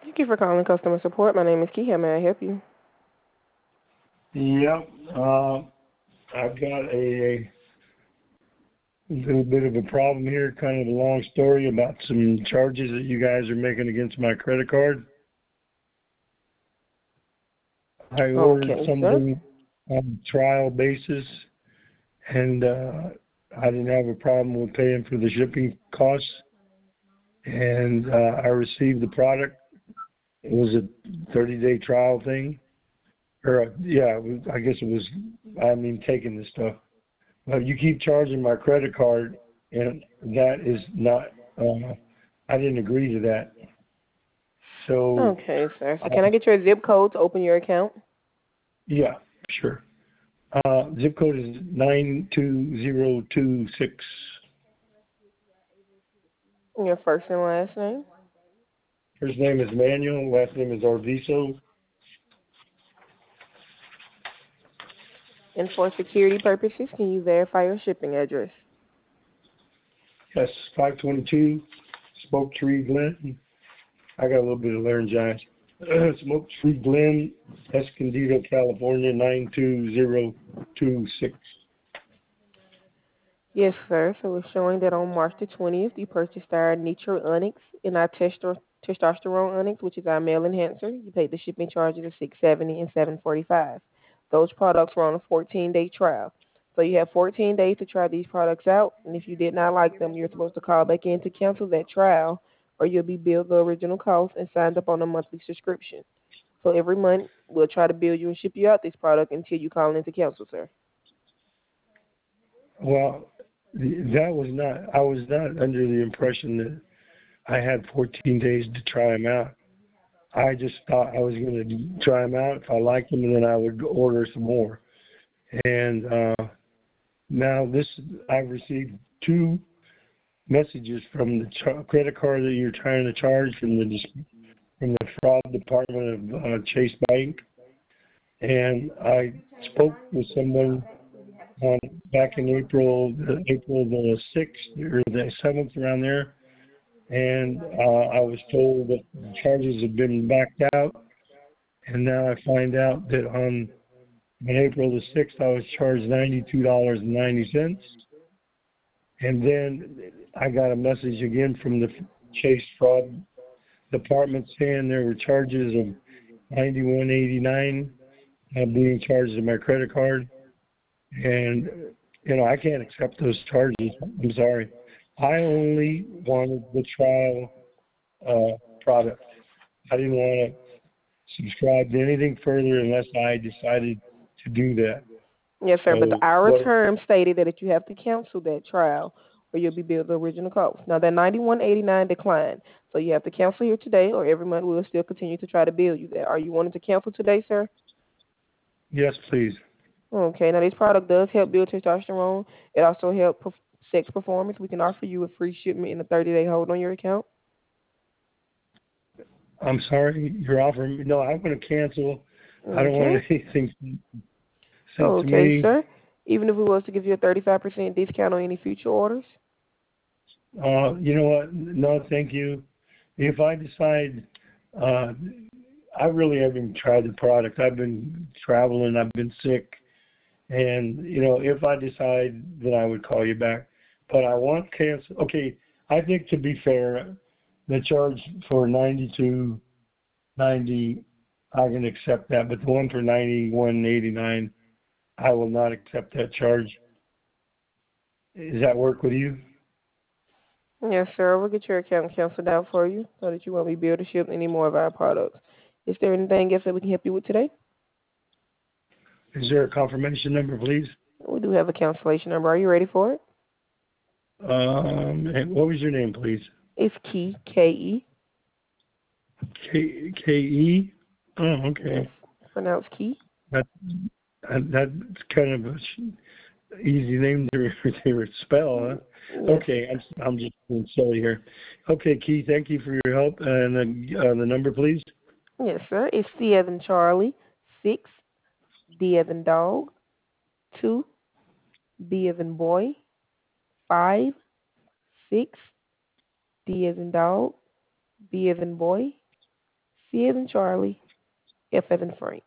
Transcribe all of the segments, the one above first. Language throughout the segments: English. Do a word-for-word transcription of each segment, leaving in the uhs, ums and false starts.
Thank you for calling customer support. My name is Key. How may I help you? Yep. Uh, I've got a, a little bit of a problem here, kind of a long story about some charges that you guys are making against my credit card. I ordered Okay, sir. something on a trial basis, and uh, I didn't have a problem with paying for the shipping costs. And uh, I received the product. It was a thirty-day trial thing. Or, uh, yeah, it was, I guess it was, I mean, taking the stuff. But you keep charging my credit card, and that is not, uh, I didn't agree to that. So, Okay, sir. So uh, can I get your zip code to open your account? yeah, sure. Uh, zip code is nine two zero two six. Your first and last name? First name is Manuel, last name is Orviso. And for security purposes, can you verify your shipping address? Yes, five twenty-two Smoke Tree Glen. I got a little bit of laryngitis. Smoke Tree Glen, Escondido, California, nine two zero two six. Yes, sir. So it's showing that on March the twentieth, you purchased our Nitro Onyx and our testo- Testosterone Onyx, which is our male enhancer. You paid the shipping charges of six seventy and seven forty-five. Those products were on a fourteen-day trial. So you have fourteen days to try these products out, and if you did not like them, you're supposed to call back in to cancel that trial, or you'll be billed the original cost and signed up on a monthly subscription. So every month, we'll try to bill you and ship you out this product until you call in to cancel, sir. Well, that was not, I was not under the impression that I had fourteen days to try them out. I just thought I was going to try them out. If I liked them, then I would order some more. And uh, now this, I've received two messages from the ch- credit card that you're trying to charge from the from the fraud department of uh, Chase Bank. And I spoke with someone on back in April, the, April the sixth or the seventh, around there, and uh, I was told that the charges have been backed out. And now I find out that on, on April the sixth, I was charged ninety-two dollars and ninety cents. And then I got a message again from the Chase Fraud Department saying there were charges of ninety-one eighty-nine uh, being charged to my credit card. And, you know, I can't accept those charges. I'm sorry. I only wanted the trial uh, product. I didn't want to subscribe to anything further unless I decided to do that. Yes, sir. But the, So, our what? term stated that you have to cancel that trial or you'll be billed the original cost. Now, that ninety-one eighty-nine declined. So you have to cancel here today or every month we will still continue to try to bill you that. Are you wanting to cancel today, sir? Yes, please. Okay. Now, this product does help build testosterone. It also helps perf- sex performance. We can offer you a free shipment and a thirty-day hold on your account. I'm sorry, you're offering me. No, I'm going to cancel. I don't want Okay. anything sent to Okay, me. sir. Even if we was to give you a thirty-five percent discount on any future orders? Uh, you know what? No, thank you. If I decide, uh, I really haven't tried the product. I've been traveling. I've been sick. And, you know, if I decide, then I would call you back. But I want cancel. Okay, I think to be fair, the charge for ninety-two ninety, I can accept that. But the one for ninety-one eighty-nine, I will not accept that charge. Does that work with you? Yes, sir. We'll get your account canceled out for you so that you won't be able to ship any more of our products. Is there anything else that we can help you with today? Is there a confirmation number, please? We do have a cancellation number. Are you ready for it? Um, and what was your name, please? It's Key, K E. K K E. Oh, Yes, okay. pronounced Key. That, that that's kind of a easy name to, to spell, huh? Yes. Okay, I'm I'm just being silly here. Okay, Key, thank you for your help. And the uh, the number, please. Yes, sir. It's C as in Charlie, six, D as in dog, two, B as in boy, five, six, D as in dog, B as in boy, C as in Charlie, F as in Frank.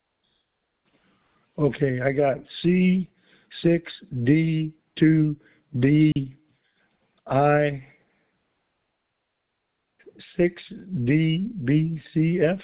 Okay, I got C six D two B I six D B C F.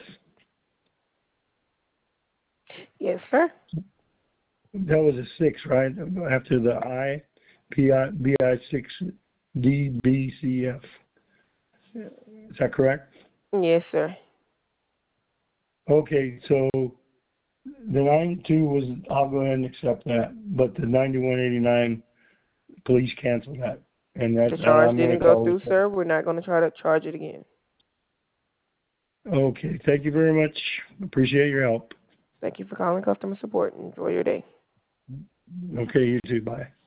Yes, sir. That was a six, right? After the I, P I B I six D B C F. Is that correct? Yes, sir. Okay, so the ninety-two was, I'll go ahead and accept that, but the ninety-one eighty-nine, please cancel that. And that, The and charge I'm going didn't to go call through, it. sir. We're not going to try to charge it again. Okay, thank you very much. Appreciate your help. Thank you for calling customer support. Enjoy your day. Okay, you too. Bye.